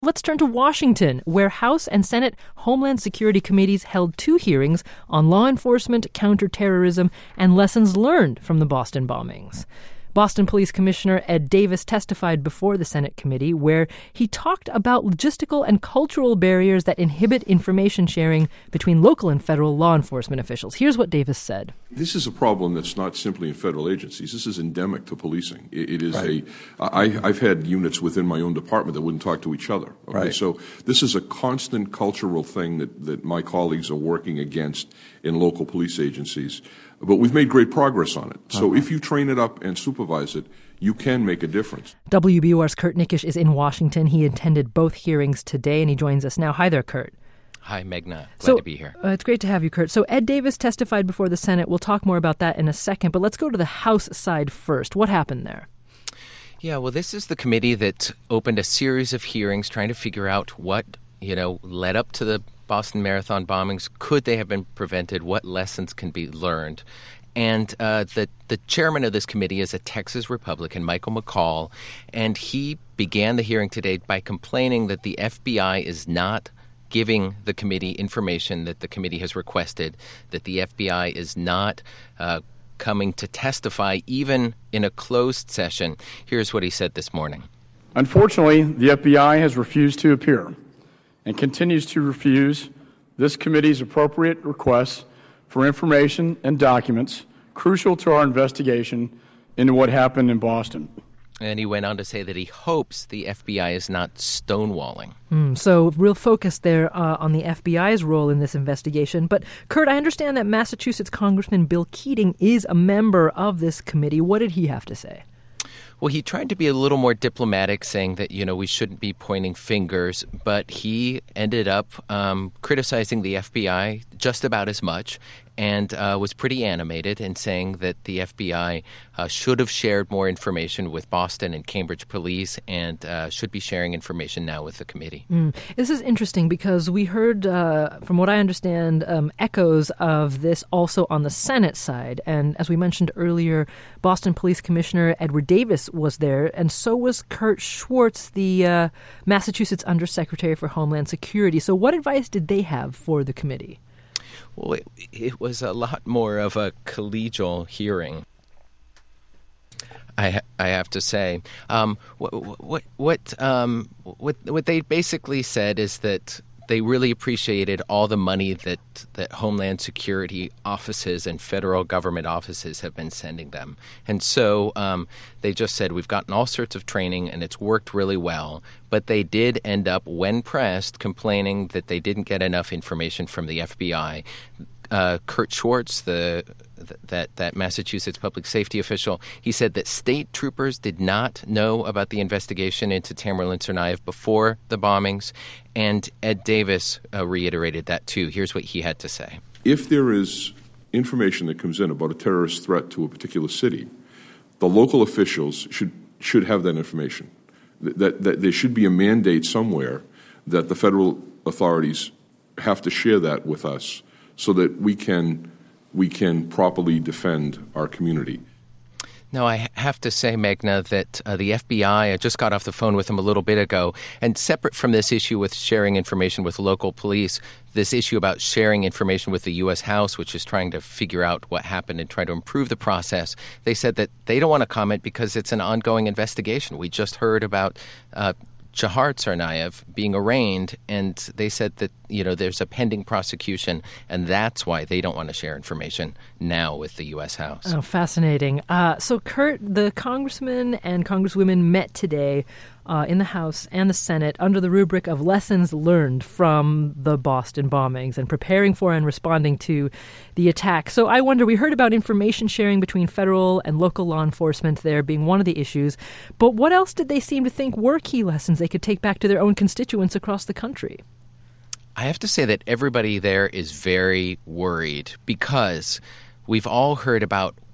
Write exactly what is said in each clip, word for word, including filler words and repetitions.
Let's turn to Washington, where House and Senate Homeland Security Committees held two hearings on law enforcement, counterterrorism, and lessons learned from the Boston bombings. Boston Police Commissioner Ed Davis testified before the Senate committee, where he talked about logistical and cultural barriers that inhibit information sharing between local and federal law enforcement officials. Here's what Davis said. This is a problem that's not simply in federal agencies. This is endemic to policing. It, it is right. a. I, I've had units within my own department that wouldn't talk to each other. Okay? Right. So this is a constant cultural thing that, that my colleagues are working against in local police agencies. But we've made great progress on it. So uh-huh. if you train it up and supervise it, you can make a difference. W B U R's Kurt Nickisch is in Washington. He attended both hearings today, and he joins us now. Hi there, Kurt. Hi, Meghna. Glad so, to be here. Uh, it's great to have you, Kurt. So Ed Davis testified before the Senate. We'll talk more about that in a second, but let's go to the House side first. What happened there? Yeah, well, this is the committee that opened a series of hearings trying to figure out what, you know, led up to the Boston Marathon bombings. Could they have been prevented? What lessons can be learned? And uh, the, the chairman of this committee is a Texas Republican, Michael McCaul, and he began the hearing today by complaining that the F B I is not giving the committee information that the committee has requested, that the F B I is not uh, coming to testify even in a closed session. Here's what he said this morning. Unfortunately, the F B I has refused to appear and continues to refuse this committee's appropriate requests for information and documents crucial to our investigation into what happened in Boston. And he went on to say that he hopes the F B I is not stonewalling. Mm, so real focus there uh, on the F B I's role in this investigation. But, Kurt, I understand that Massachusetts Congressman Bill Keating is a member of this committee. What did he have to say? Well, he tried to be a little more diplomatic, saying that, you know, we shouldn't be pointing fingers, but he ended up um, criticizing the F B I just about as much and uh, was pretty animated in saying that the F B I uh, should have shared more information with Boston and Cambridge police and uh, should be sharing information now with the committee. Mm. This is interesting because we heard, uh, from what I understand, um, echoes of this also on the Senate side. And as we mentioned earlier, Boston Police Commissioner Edward Davis was there, and so was Kurt Schwartz, the uh, Massachusetts Undersecretary for Homeland Security. So what advice did they have for the committee? Well, it, it was a lot more of a collegial hearing, I I have to say. Um, what what what um what what they basically said is that they really appreciated all the money that, that Homeland Security offices and federal government offices have been sending them. And so um, they just said, we've gotten all sorts of training and it's worked really well. But they did end up, when pressed, complaining that they didn't get enough information from the F B I. Uh, Kurt Schwartz, the that that Massachusetts public safety official, he said that state troopers did not know about the investigation into Tamerlan Tsarnaev before the bombings, and Ed Davis uh, reiterated that too. Here's what he had to say. If there is information that comes in about a terrorist threat to a particular city, the local officials should should have that information. That, that there should be a mandate somewhere that the federal authorities have to share that with us so that we can we can properly defend our community. No, I have to say, Meghna, that uh, the F B I, I just got off the phone with them a little bit ago, and separate from this issue with sharing information with local police, this issue about sharing information with the U S House, which is trying to figure out what happened and try to improve the process, they said that they don't want to comment because it's an ongoing investigation. We just heard about uh, Dzhokhar Tsarnaev being arraigned, and they said that, you know, there's a pending prosecution, and that's why they don't want to share information now with the U S House. Oh, fascinating. Uh, so, Kurt, the congressmen and congresswomen met today uh, in the House and the Senate under the rubric of lessons learned from the Boston bombings and preparing for and responding to the attack. So I wonder, we heard about information sharing between federal and local law enforcement there being one of the issues, but what else did they seem to think were key lessons they could take back to their own constituents across the country? I have to say that everybody there is very worried because we've all heard about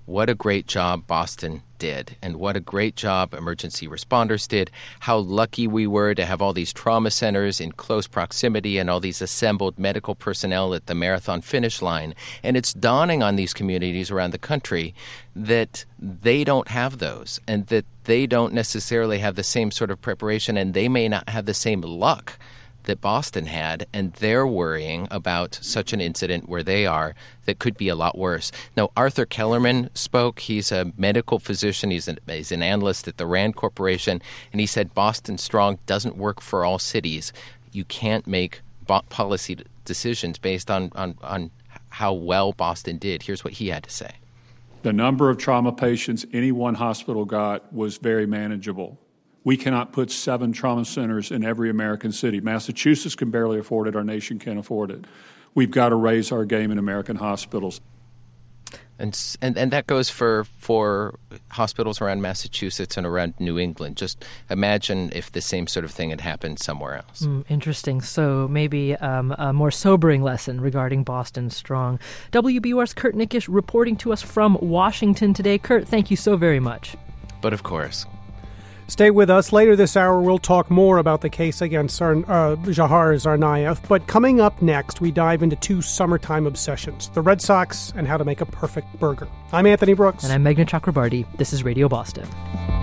what a great job Boston did and what a great job emergency responders did, how lucky we were to have all these trauma centers in close proximity and all these assembled medical personnel at the marathon finish line. And it's dawning on these communities around the country that they don't have those and that they don't necessarily have the same sort of preparation and they may not have the same luck that Boston had, and they're worrying about such an incident where they are that could be a lot worse. Now, Arthur Kellerman spoke. He's a medical physician. He's an, he's an analyst at the RAND Corporation, and he said Boston Strong doesn't work for all cities. You can't make bo- policy decisions based on, on, on how well Boston did. Here's what he had to say. The number of trauma patients any one hospital got was very manageable. We cannot put seven trauma centers in every American city. Massachusetts can barely afford it. Our nation can't afford it. We've got to raise our game in American hospitals. And and, and that goes for, for hospitals around Massachusetts and around New England. Just imagine if the same sort of thing had happened somewhere else. Mm, interesting. So maybe um, a more sobering lesson regarding Boston Strong. W B U R's Kurt Nickisch reporting to us from Washington today. Kurt, thank you so very much. But of course. Stay with us. Later this hour, we'll talk more about the case against Zar- uh, Dzhokhar Tsarnaev. But coming up next, we dive into two summertime obsessions, the Red Sox and how to make a perfect burger. I'm Anthony Brooks. And I'm Meghna Chakrabarty. This is Radio Boston.